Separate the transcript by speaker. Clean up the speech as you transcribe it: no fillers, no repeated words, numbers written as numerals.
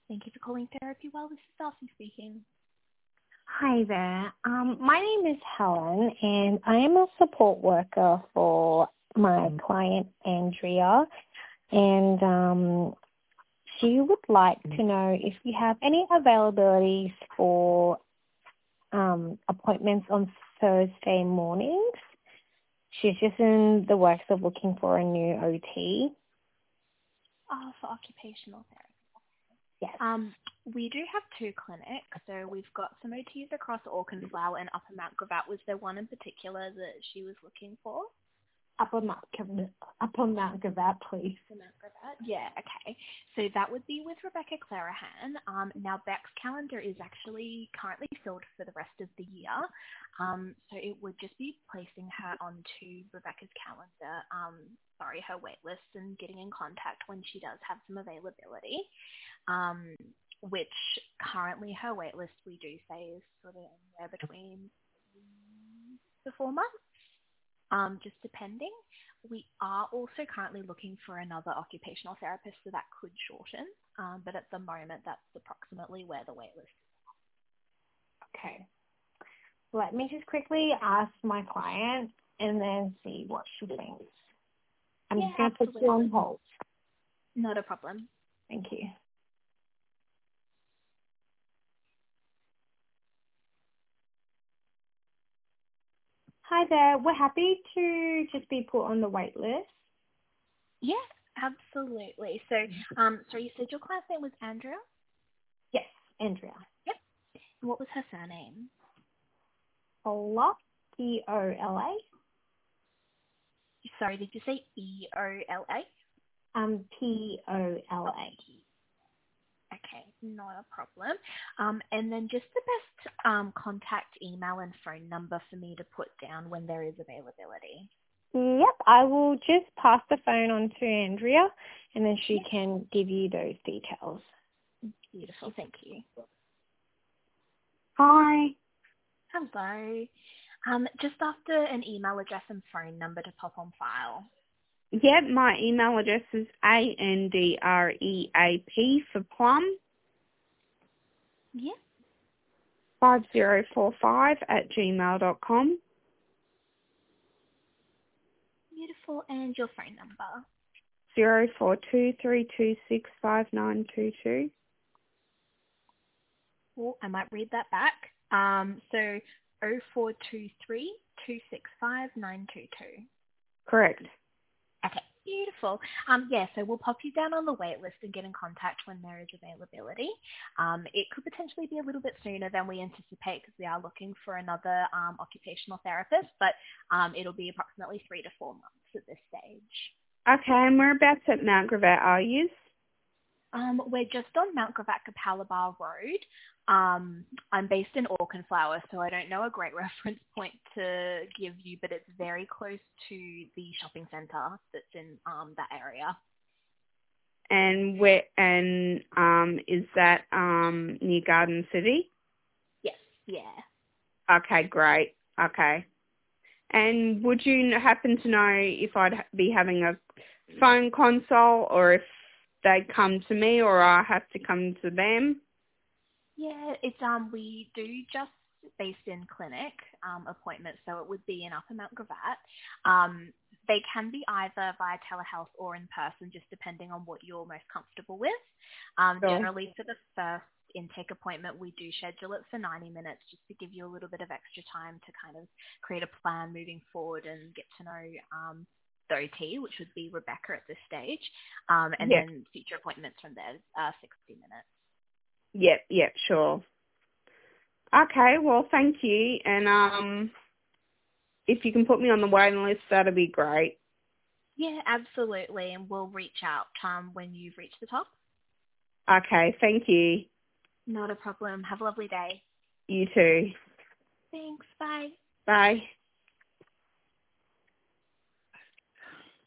Speaker 1: Thank you for calling Therapy Well. This is Darcy speaking.
Speaker 2: Hi there. My name is Helen, and I am a support worker for my client Andrea, and she would like to know if you have any availabilities for appointments on Thursday mornings. She's just in the works of looking for a new OT.
Speaker 1: For occupational therapy.
Speaker 2: Yes.
Speaker 1: We do have two clinics, so we've got some OTs across Auchenflower and Upper Mount Gravatt. Was there one in particular that she was looking for?
Speaker 2: Upper Mount Gravatt, please.
Speaker 1: Mount Gravatt? Yeah, okay. So that would be with Rebecca Clarahan. Now, Beck's calendar is actually currently filled for the rest of the year. So it would just be placing her onto Rebecca's calendar, her wait list, and getting in contact when she does have some availability. Which currently her wait list we do say is sort of anywhere between 3 to 4 months, just depending. We are also currently looking for another occupational therapist, so that could shorten, but at the moment that's approximately where the wait list is.
Speaker 2: Okay. Let me just quickly ask my client and then see what she thinks. I'm just going to put you on hold.
Speaker 1: Not a problem.
Speaker 2: Thank you. Hi there. We're happy to just be put on the wait list.
Speaker 1: Yeah, absolutely. So, so you said your client's name was Andrea?
Speaker 2: Yes, Andrea.
Speaker 1: Yep. What was her surname?
Speaker 2: Pola, Pola.
Speaker 1: Sorry, did you say E-O-L-A?
Speaker 2: Pola.
Speaker 1: Okay, not a problem. And then just the best contact email and phone number for me to put down when there is availability.
Speaker 2: Yep, I will just pass the phone on to Andrea and then she can give you those details.
Speaker 1: Beautiful, thank you.
Speaker 2: Hi.
Speaker 1: Hello. Just after an email address and phone number to pop on file.
Speaker 3: Yep, my email address is ANDREAP for Plum.
Speaker 1: Yep.
Speaker 3: 5045@gmail.com.
Speaker 1: Beautiful, and your phone number?
Speaker 3: 0423265922.
Speaker 1: Oh, I might read that back. So 0423265922.
Speaker 3: Correct.
Speaker 1: Okay, beautiful. So we'll pop you down on the wait list and get in contact when there is availability. It could potentially be a little bit sooner than we anticipate because we are looking for another occupational therapist, but it'll be approximately 3 to 4 months at this stage.
Speaker 3: Okay, and whereabouts at Mount Gravatt are you?
Speaker 1: We're just on Mount Gravatt Capalaba Road. I'm based in Auchenflower, so I don't know a great reference point to give you, but it's very close to the shopping centre that's in that area.
Speaker 3: And where? And is that near Garden City?
Speaker 1: Yes. Yeah.
Speaker 3: Okay, great. Okay. And would you happen to know if I'd be having a phone consult or if they'd come to me or I have to come to them?
Speaker 1: Yeah, it's we do just based in clinic appointments, so it would be in Upper Mount Gravatt. They can be either via telehealth or in person, just depending on what you're most comfortable with.
Speaker 3: Sure.
Speaker 1: Generally, for the first intake appointment, we do schedule it for 90 minutes just to give you a little bit of extra time to kind of create a plan moving forward and get to know the OT, which would be Rebecca at this stage, and then future appointments from there, 60 minutes.
Speaker 3: Yep, sure. Okay, well, thank you. And if you can put me on the waiting list, that'd be great.
Speaker 1: Yeah, absolutely, and we'll reach out when you've reached the top.
Speaker 3: Okay, thank you.
Speaker 1: Not a problem. Have a lovely day.
Speaker 3: You too.
Speaker 1: Thanks. Bye.
Speaker 3: Bye.